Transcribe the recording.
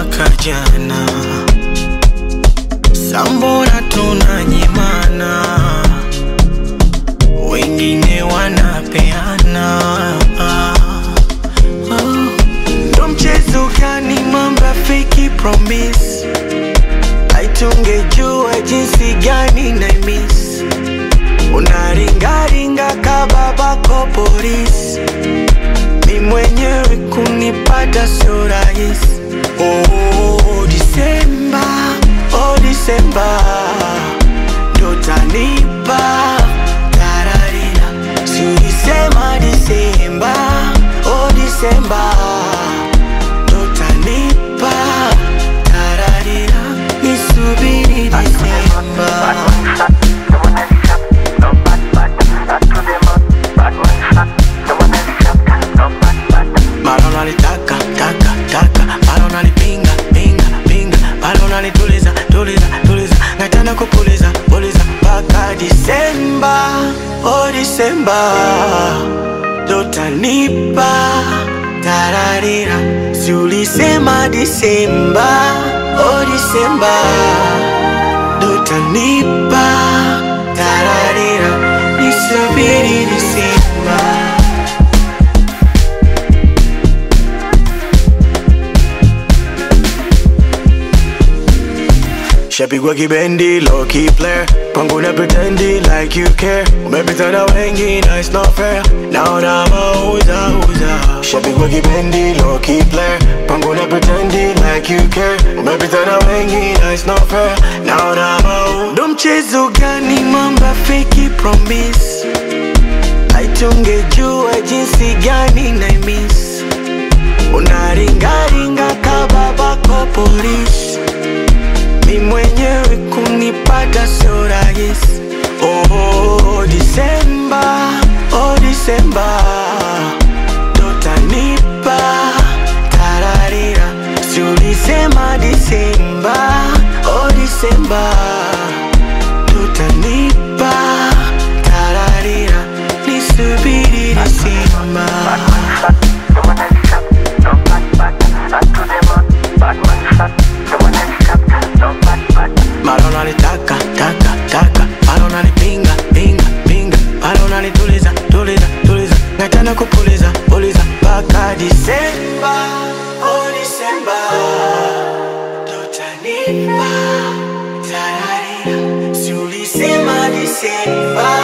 mwaka jana, sambona tunanyimana, wengine wanapeana. Ndo mchezo gani mamba fake promise? Haitungejua jinsi gani na miss. Unaringaringa kababako polisi, mi mwenyewe kunipata sio rahisi. Oh Disemba, oh Disemba, ndo tanipa tararira. Si ulisema Disemba, oh Disemba, ndo tanipa tararira. Nisubiri Disemba. Balona litaka, taka, taka. Balona lipinga, pinga, pinga. Balona lituliza, tuliza, tuliza. Nataka kupuliza, puliza. Paka Disemba, oh Disemba, dotanipa tararira. Si ulisema Disemba, oh Disemba, dotanipa tararira. Nisubiri Disemba. Shapigwa kibendi, low key player. Pangu na pretendi like you care. Umepitana wengi na it's not fair. Naona mauza uza. Shapigwa kibendi, low key player. Pangu na pretendi like you care. Umepitana wengi na it's not fair. Naona mauza. Ndo mchezo gani mamba fake promise? Haitungejua jinsi gani na miss. Unaringaringa kababako polisi, mi mwenyewe kunipata sio rahisi. Oh Disemba, oh Disemba, dotanipa tararira. Si ulisema Disemba, oh Disemba, dotanipa tararira. Nisubiri Disemba. Balona litaka, taka, taka. Balona lipinga, pinga, pinga. Balona lituliza, tuliza, tuliza. Nataka kupuliza, puliza. Paka Disemba, oh Disemba, dotanipa tararira. Si ulisema Disemba,